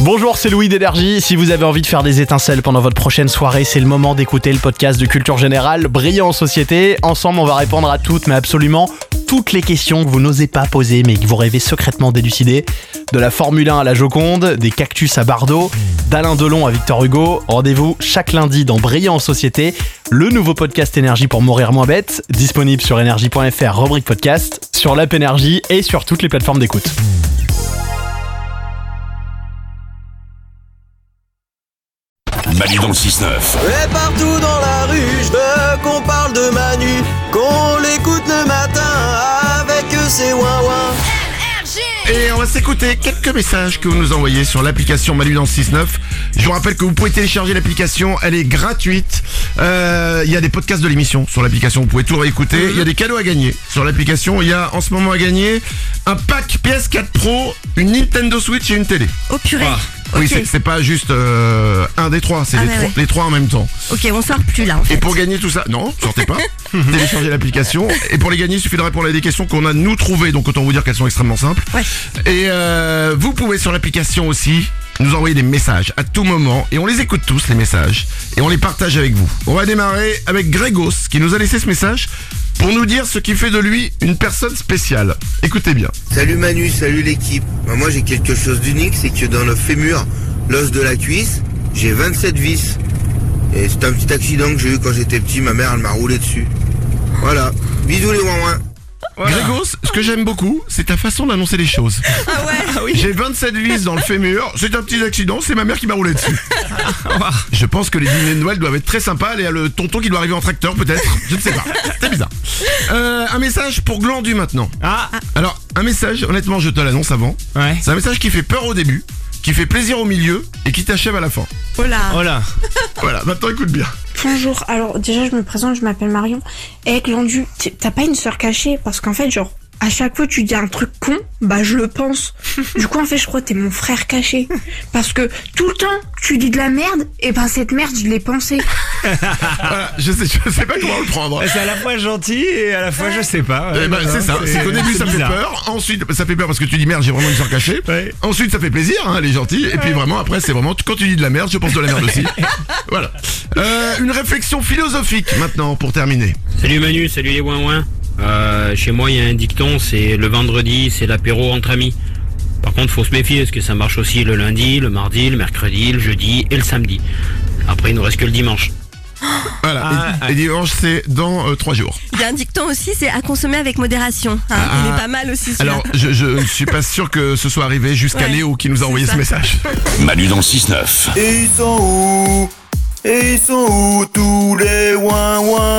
Bonjour, c'est Louis d'Énergie. Si vous avez envie de faire des étincelles pendant votre prochaine soirée, c'est le moment d'écouter le podcast de Culture Générale, Brillant en Société. Ensemble, on va répondre à toutes, mais absolument toutes les questions que vous n'osez pas poser, mais que vous rêvez secrètement d'élucider. De la Formule 1 à la Joconde, des cactus à Bardot, d'Alain Delon à Victor Hugo. Rendez-vous chaque lundi dans Brillant en Société, le nouveau podcast Énergie pour mourir moins bête, disponible sur énergie.fr, rubrique podcast, sur l'app Énergie et sur toutes les plateformes d'écoute. Manu dans le 6-9. Et partout dans la rue, je veux qu'on parle de Manu, qu'on l'écoute le matin avec ses ouin-ouin. Et on va s'écouter quelques messages que vous nous envoyez sur l'application Manu dans le 6-9. Je vous rappelle que vous pouvez télécharger l'application, elle est gratuite. Il y a des podcasts de l'émission sur l'application, vous pouvez tout réécouter. Il y a des cadeaux à gagner sur l'application. Il y a en ce moment à gagner un pack PS4 Pro, une Nintendo Switch et une télé. Oh purée. Oui, Ok. c'est pas juste un des trois, c'est les trois en même temps. Ok, on sort plus là en fait. Et pour gagner tout ça, non, sortez pas, téléchargez l'application. Et pour les gagner, il suffit de répondre à des questions qu'on a nous trouvées, donc autant vous dire qu'elles sont extrêmement simples. Ouais. Et vous pouvez sur l'application aussi nous envoyer des messages à tout moment, et on les écoute tous les messages, et on les partage avec vous. On va démarrer avec Grégos, qui nous a laissé ce message pour nous dire ce qui fait de lui une personne spéciale. Écoutez bien. Salut Manu, salut l'équipe. Moi j'ai quelque chose d'unique, c'est que dans le fémur, l'os de la cuisse, j'ai 27 vis. Et c'est un petit accident que j'ai eu quand j'étais petit, ma mère elle m'a roulé dessus. Voilà, bisous les ouin-ouin. Grégos, ce que j'aime beaucoup, c'est ta façon d'annoncer les choses. Ah ouais. J'ai 27 vis dans le fémur, c'est un petit accident, c'est ma mère qui m'a roulé dessus. Je pense que les dîners de Noël doivent être très sympas. Il y a le tonton qui doit arriver en tracteur peut-être, je ne sais pas, c'est bizarre. Un message pour Glandu maintenant. Alors, un message, honnêtement je te l'annonce avant. Ouais. C'est un message qui fait peur au début, qui fait plaisir au milieu et qui t'achève à la fin. Oh là. Voilà. Voilà, maintenant écoute bien. Bonjour, alors déjà je me présente, je m'appelle Marion. Eh Glandu, t'as pas une sœur cachée? Parce qu'en fait genre, à chaque fois tu dis un truc con, bah je le pense. Du coup en fait je crois que t'es mon frère caché. Parce que tout le temps tu dis de la merde, et ben cette merde je l'ai pensée. Voilà, je sais pas comment le prendre. C'est à la fois gentil et à la fois je sais pas. Eh ben, c'est ça, c'est qu'au début ça fait bizarre. peur, ensuite ça fait peur parce que tu dis merde, j'ai vraiment une sœur cachée. Ouais. Ensuite ça fait plaisir, hein, elle est gentille, et puis vraiment après c'est vraiment quand tu dis de la merde, je pense de la merde aussi. Voilà. Une réflexion philosophique maintenant pour terminer. Salut Manu, salut les ouin-ouin. Chez moi il y a un dicton, c'est le vendredi, c'est l'apéro entre amis. Par contre faut se méfier parce que ça marche aussi le lundi, le mardi, le mercredi, le jeudi et le samedi. Après il nous reste que le dimanche. Voilà, et dimanche c'est dans 3 jours. Il y a un dicton aussi, c'est à consommer avec modération. Hein. Il est pas mal aussi celui-là. Alors je ne suis pas sûr que ce soit arrivé jusqu'à Ouais, Léo qui nous a envoyé c'est ce ça. message. Manu dans le 6-9. Et ils sont où tous les ouin-ouin?